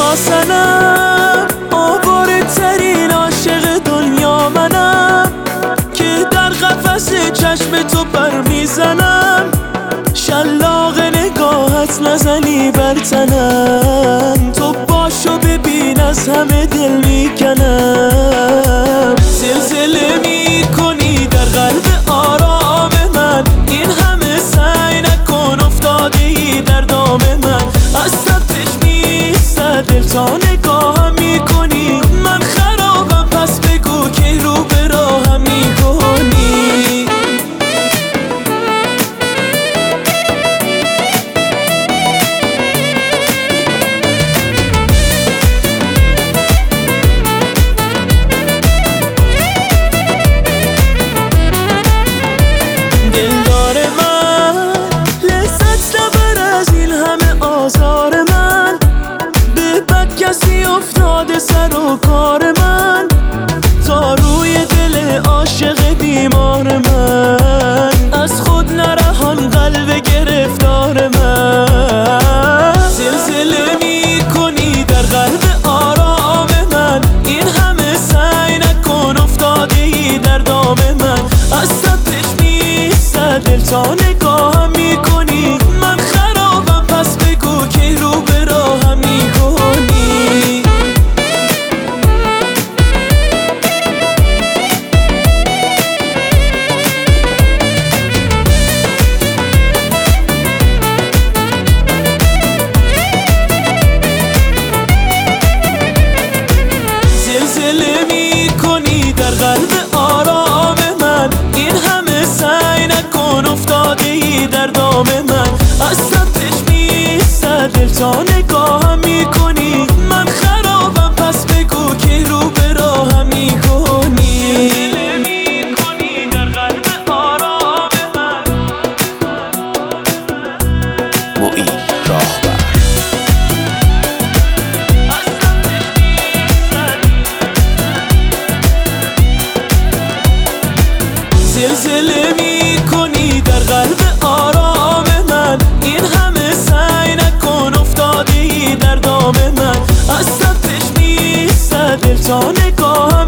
یا سنم، آواره ترین عاشق دنیا منم، که در قفس چشم تو پر میزنم. شلاق نگاهت نزنی بر تنم، تو باشو ببین از همه دل میکنم. زلزله میکنی در قلب آرام من، این همه سعی نکن افتاده ای در دام من. از سبتش میستد دل تا نگاهم میکنی، من خرابم پس بگو که رو به راهم میکنی. افتاده سر و کار من، تا روی دل عاشق بیمار من. از خود نرهان قلب گرفتار من. زلزله میکنی در قلب آرام من، این همه سعی نکن افتاده ای در دام من. از سبتش میستد دل تا نگاهم میکنی، من خرابم پس بگو که رو به راهم میکنی. زلزله میکنی در قلب آرام من، این همه سعی نکن افتاده ای در دام من. از سبتش میستد دل تا نگاهم میکنی، من خرابم پس بگو که رو به راهم میکنی. زلزله میکنی در قلب آرام من. معین راهبر. زلزله میکنی در قلب آرام من، این همه سعی نکن افتاده ای در دام من. از سبتش میستد دل تا نگاهم